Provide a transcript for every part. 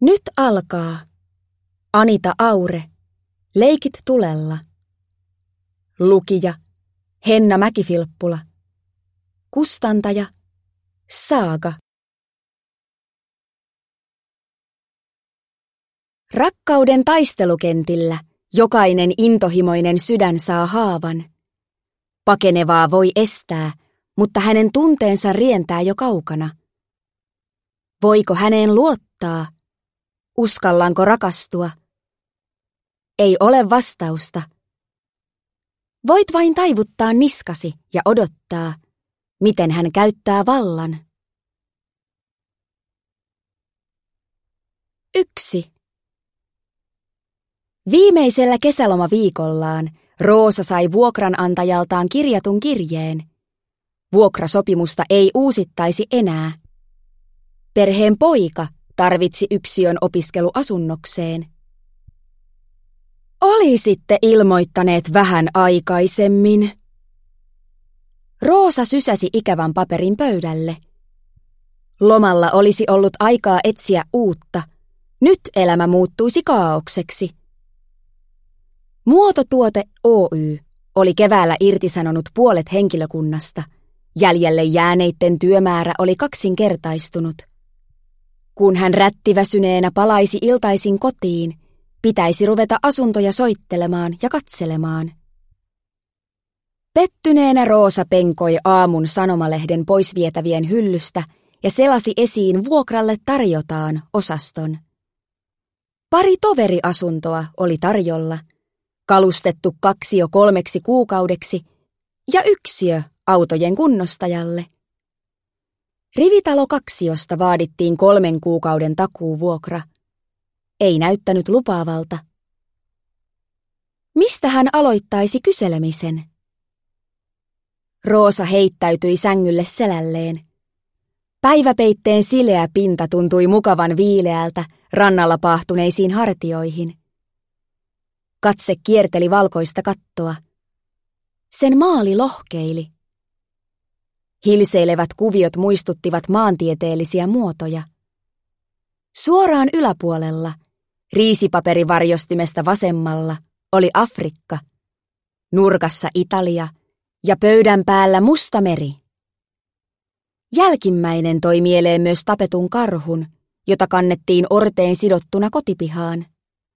Nyt alkaa. Anita Aure. Leikit tulella. Lukija Henna Mäkifilppula. Kustantaja Saaga. Rakkauden taistelukentillä jokainen intohimoinen sydän saa haavan. Pakenevaa voi estää, mutta hänen tunteensa rientää jo kaukana. Voiko häneen luottaa? Uskallanko rakastua? Ei ole vastausta. Voit vain taivuttaa niskasi ja odottaa, miten hän käyttää vallan. 1. Viimeisellä kesälomaviikollaan Roosa sai vuokranantajaltaan kirjatun kirjeen. Vuokrasopimusta ei uusittaisi enää. Perheen poika tarvitsi yksiön opiskeluasunnokseen. Olisitte ilmoittaneet vähän aikaisemmin. Roosa sysäsi ikävän paperin pöydälle. Lomalla olisi ollut aikaa etsiä uutta. Nyt elämä muuttuisi kaaokseksi. Muototuote Oy oli keväällä irtisanonut puolet henkilökunnasta. Jäljelle jääneitten työmäärä oli kaksinkertaistunut. Kun hän rättiväsyneenä palaisi iltaisin kotiin, pitäisi ruveta asuntoja soittelemaan ja katselemaan. Pettyneenä Roosa penkoi aamun sanomalehden poisvietävien hyllystä ja selasi esiin vuokralle tarjotaan -osaston. Pari toveriasuntoa oli tarjolla, kalustettu 2 jo 3 kuukaudeksi ja yksiö autojen kunnostajalle. Rivitalo 2 vaadittiin 3 kuukauden takuuvuokra. Ei näyttänyt lupaavalta. Mistä hän aloittaisi kyselemisen? Roosa heittäytyi sängylle selälleen. Päiväpeitteen sileä pinta tuntui mukavan viileältä rannalla paahtuneisiin hartioihin. Katse kierteli valkoista kattoa. Sen maali lohkeili. Hilseilevät kuviot muistuttivat maantieteellisiä muotoja. Suoraan yläpuolella, riisipaperivarjostimesta vasemmalla, oli Afrikka, nurkassa Italia ja pöydän päällä musta meri. Jälkimmäinen toi mieleen myös tapetun karhun, jota kannettiin orteen sidottuna kotipihaan.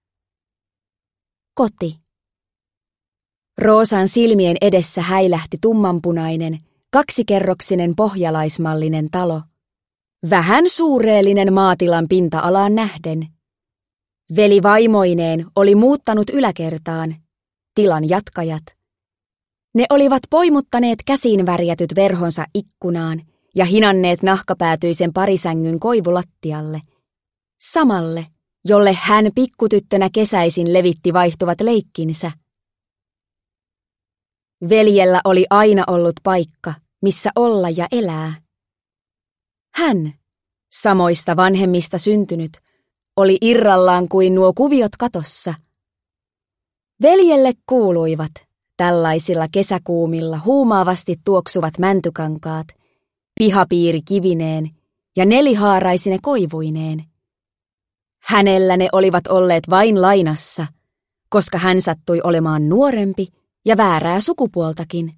Koti. Roosan silmien edessä häilähti tummanpunainen, 2-kerroksinen pohjalaismallinen talo. Vähän suureellinen maatilan pinta-alaan nähden. Veli vaimoineen oli muuttanut yläkertaan, tilan jatkajat. Ne olivat poimuttaneet käsin värjätyt verhonsa ikkunaan ja hinanneet nahkapäätyisen parisängyn koivulattialle, samalle, jolle hän pikkutyttönä kesäisin levitti vaihtuvat leikkinsä. Veljellä oli aina ollut paikka, missä olla ja elää. Hän, samoista vanhemmista syntynyt, oli irrallaan kuin nuo kuviot katossa. Veljelle kuuluivat tällaisilla kesäkuumilla huumaavasti tuoksuvat mäntykankaat, pihapiiri kivineen ja nelihaaraisine koivuineen. Hänellä ne olivat olleet vain lainassa, koska hän sattui olemaan nuorempi ja väärää sukupuoltakin.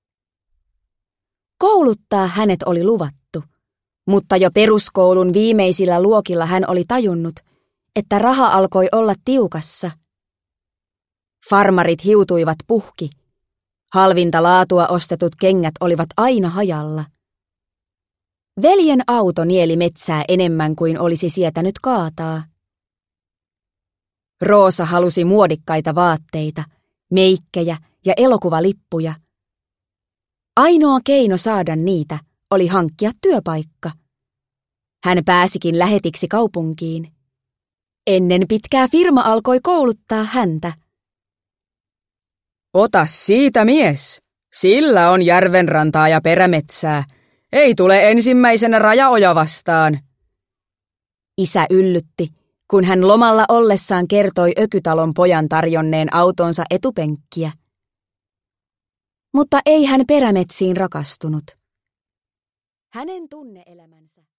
Kouluttaa hänet oli luvattu, mutta jo peruskoulun viimeisillä luokilla hän oli tajunnut, että raha alkoi olla tiukassa. Farmarit hiutuivat puhki. Halvinta laatua ostetut kengät olivat aina hajalla. Veljen auto nieli metsää enemmän kuin olisi sietänyt kaataa. Roosa halusi muodikkaita vaatteita, meikkejä ja elokuvalippuja. Ainoa keino saada niitä oli hankkia työpaikka. Hän pääsikin lähetiksi kaupunkiin. Ennen pitkää firma alkoi kouluttaa häntä. Ota siitä mies, sillä on järvenrantaa ja perämetsää. Ei tule ensimmäisenä rajaoja vastaan. Isä yllytti, kun hän lomalla ollessaan kertoi Ökytalon pojan tarjonneen autonsa etupenkkiä. Mutta ei hän perämetsiin rakastunut. Hänen tunne-elämänsä